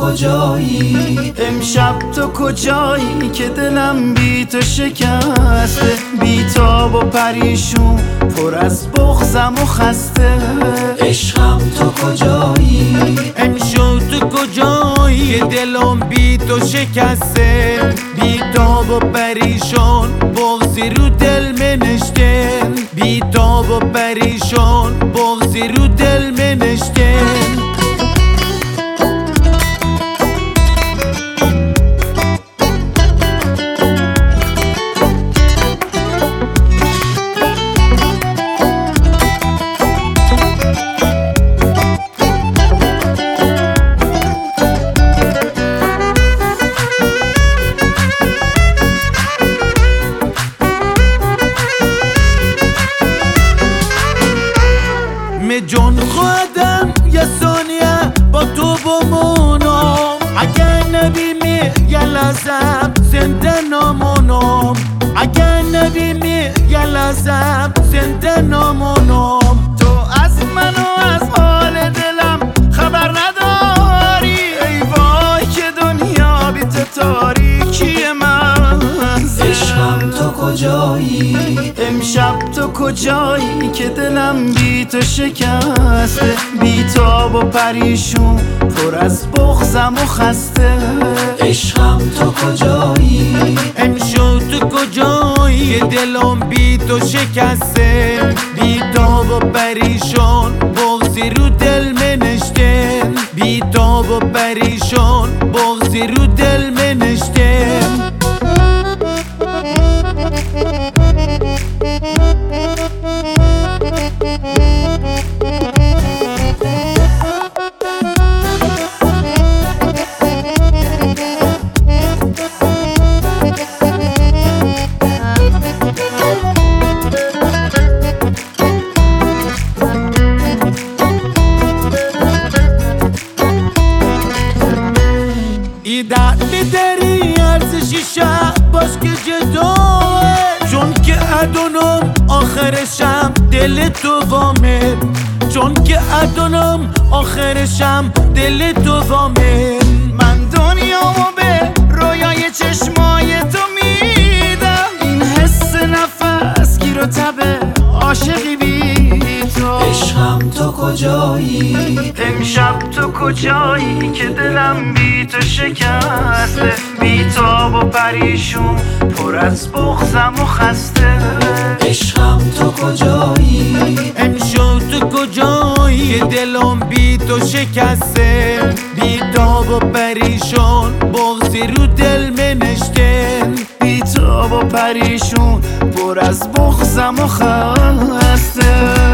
کجایی؟ امشب تو کجایی که دلم بی تو شکسته، بی تاب و پریشون پر از بغضم و خسته. عشقم تو کجایی؟ امشب تو کجایی که دلم بی تو شکسته، بی تاب و پریشان بغضی رو دل منشته، بی تاب و پریشان بغضی رو دل منشته. جان خودم یه ثانیه با تو بمونم، اگر نبیمی یه لحظه زنده نمونم، اگر نبیمی یه لحظه زنده نمونم. تو از من و از حال دلم خبر نداری، ای وای که دنیا بی تو تاریکی من. عشقم تو کجایی؟ امشب تو کجایی که دلم بی تو شکسته، بی تاب و پریشون پر از بغضم و خسته. عشقم تو کجایی؟ امشب تو کجایی دلم بی تو شکسته، بی تاب و پریشان بغضی رو دل منشته، بی تاب و پریشان بغضی رو دل منشته. در میداری ارزشی شب باز که جداه، چون که ادونم آخرشم دل تو وامه، چون که ادونم آخرشم دل تو وامه. من دنیامو به رویای چشمای تو میدم، این حس نفس گیر و تب عاشقی بی تو. عشقم تو کجایی؟ امشب تو کجایی که دلم بی تو شکسته، بی تاب و پریشون پر از بغضم و خسته. عشقم تو کجایی؟ امشب تو کجایی دلم بی تو شکسته، بی تاب و پریشان بغضی رو دل منشته، بی تاب و پریشون پر از بغضم و خسته.